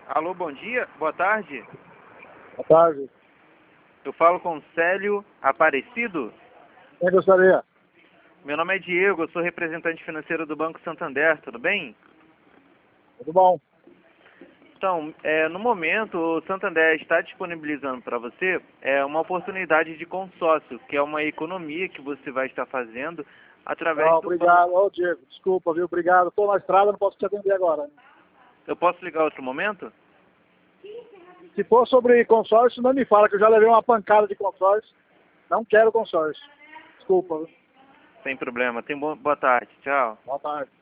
Alô, bom dia, boa tarde. Boa tarde. Eu falo com Célio Aparecido. Quem gostaria? Meu nome é Diego, eu sou representante financeiro do Banco Santander, tudo bem? Tudo bom? Então, no momento, o Santander está disponibilizando para você uma oportunidade de consórcio, que é uma economia que você vai estar fazendo através Não, do banco. obrigado. Ô, Diego, desculpa, viu? Obrigado. Estou na estrada, não posso te atender agora. Eu posso ligar outro momento? Se for sobre consórcio, não me fala, que eu já levei uma pancada de consórcio. Não quero consórcio. Desculpa, viu? Sem problema. Boa tarde. Tchau. Boa tarde.